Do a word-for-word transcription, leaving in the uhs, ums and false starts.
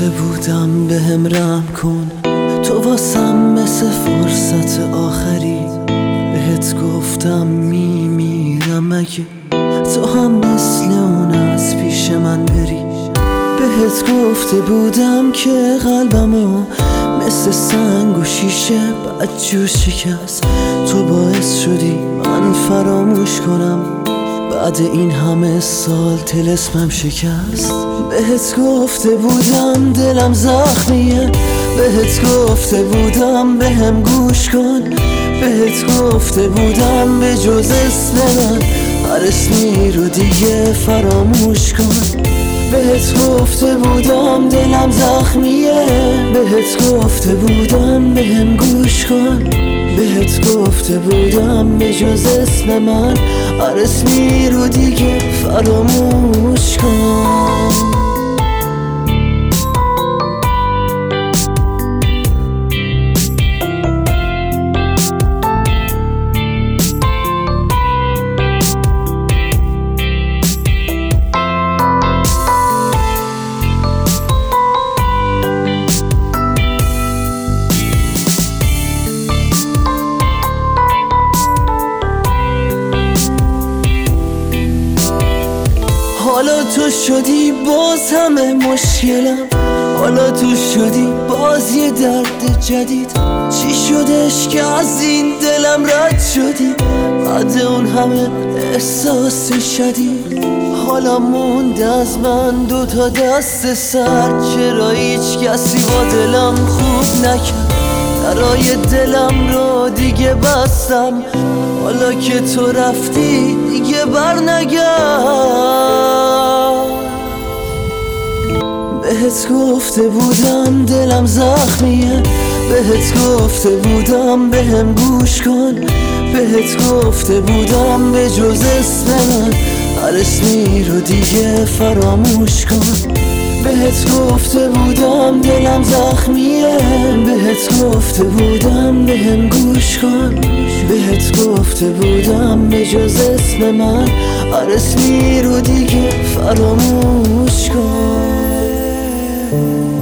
گفته بودم بهم رحم کن، تو واسم مثل فرصت آخری. بهت گفتم میمیرم اگه تو هم مثل اون از پیش من بری. بهت گفته بودم که قلبمو مثل سنگ و شیشه بدجور شکست. تو باعث شدی من فراموش کنم، بعد این همه سال طلسمم شکست. بهت گفته بودم دلم زخمیه، بهت گفته بودم بهم گوش کن. بهت گفته بودم به جز اسم من هر اسمی رو دیگه فراموش کن. بهت گفته بودم دلم زخمیه، بهت گفته بودم بهم گوش کن. بهت گفته بودم به جز اسم من هر اسمی رو دیگه فراموش کن. حالا تو شدی باز همه مشکلم، حالا تو شدی باز یه درد جدید. چی شدش که از این دلم رد شدی بعد اون همه احساس شدید؟ حالا مونده از من دو تا دست سر، چرا هیچ کسی با دلم خوب نکرد؟ درای دلم رو دیگه بستم، حالا که تو رفتی دیگه بر نگرد. بهت گفته بودم دلم زخمیه، بهت گفته بودم بهم گوش کن. بهت گفته بودم به جز اسم من هر اسمی رو دیگه فراموش کن. بهت گفته بودم دلم زخمیه، بهت گفته بودم بهم گوش کن. بهت گفته بودم به جز اسم من هر اسمی رو دیگه فراموش کن.